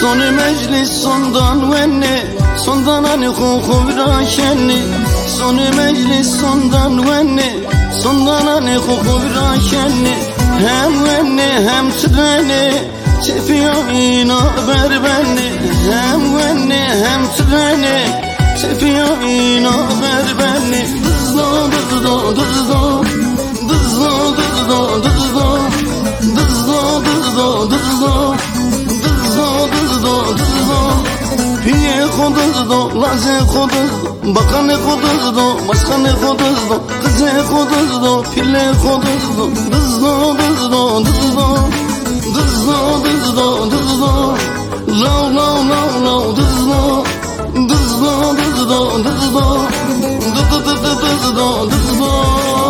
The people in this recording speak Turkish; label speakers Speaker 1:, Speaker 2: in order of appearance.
Speaker 1: Son meclis sondan venne, sondan hani kokuvra kenni. Son meclis sondan venne, sondan hani kokuvra kenni. Hem venne hem treni, çepiyor ina berbenni. Hem venne hem treni, çepiyor ina berbenni. Dızlo dızlo dızlo, dızlo dızlo dızlo, dızlo dızlo dızlo, dızlo dızlo. Piye koduzdo, laze koduzdo, bakane koduzdo, başkane koduzdo, kıze koduzdo, pile koduzdo. Dızlo dızlo dızlo, dızlo dızlo dızlo, lav lav lav lav dızlo, dızlo dızlo dızlo, dızlo dızlo dızlo.